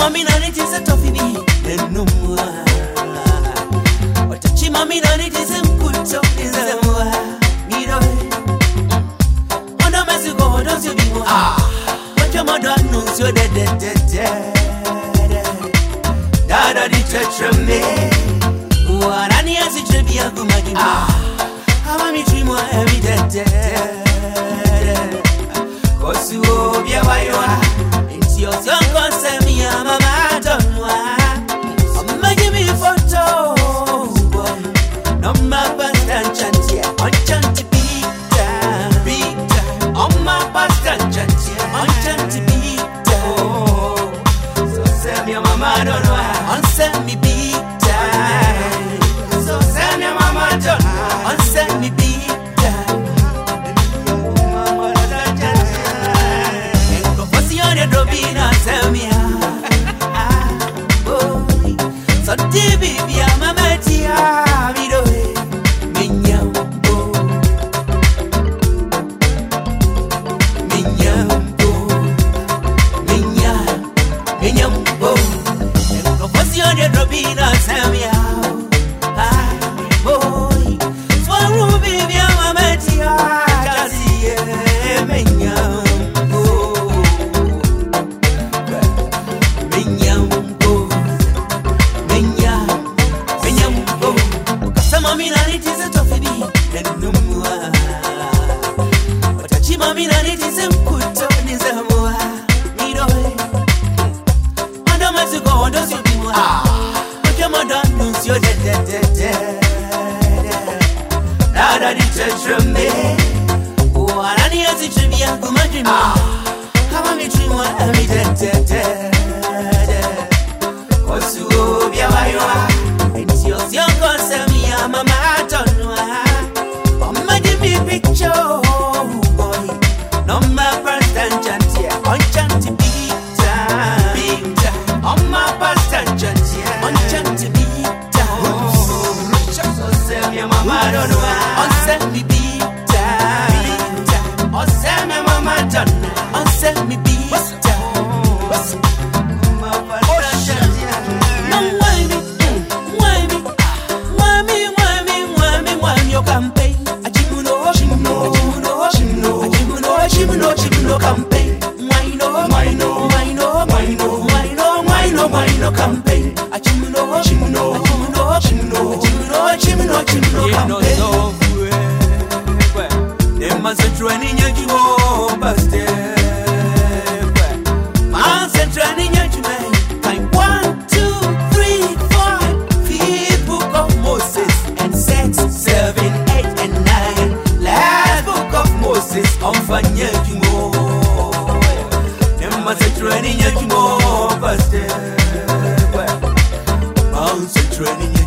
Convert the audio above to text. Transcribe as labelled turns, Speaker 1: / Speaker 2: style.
Speaker 1: mommy na it is a toffee me no more. Otachi mommy na it is a good talk is a more. Me do Ona Mexico don't you be more. What your mother knows you dead. Dada di tetra me. Warani as it should be a good maggie. How am I dream more every day? Cause you be a wire. It's your son concern me, mama don't know. I'm give me a photo. No my past and chant here. On chant big time. On my past and chant here. On chant big time. So send me mama don't know. On send me big time. So send me mama don't know. On send me big time. Robina tell me boy so baby bia mama tia mi do minyambo no position de Robina tell me boy so ruby bia mama tia kasi minyambo Mommy na it is a toffee me no more. Otachi mommy na it is a good talk is a more. Me do Onda Mexico don't you be more. But your mother knows you dead. Dada di tetra me. Warani as it should be a good maggie. How am I dream more every day? Cause you be a wire. It's your concern me, mama don't know. Mama give me picture, boy. No my past and chant here. On chant big time. On my past and chant here. On chant big time. So send me mama don't know. On send me big time. On send me mama don't know. On send me big time. Chimuno campaign. Why no campaign? Chimuno campaign. They must training you to baste. Man training you to find 1, 2, 3, 4. Fifth book of Moses and 6, 7, 8, and 9. Last book of Moses on Fanya Jumo. They must training you to baste. Man training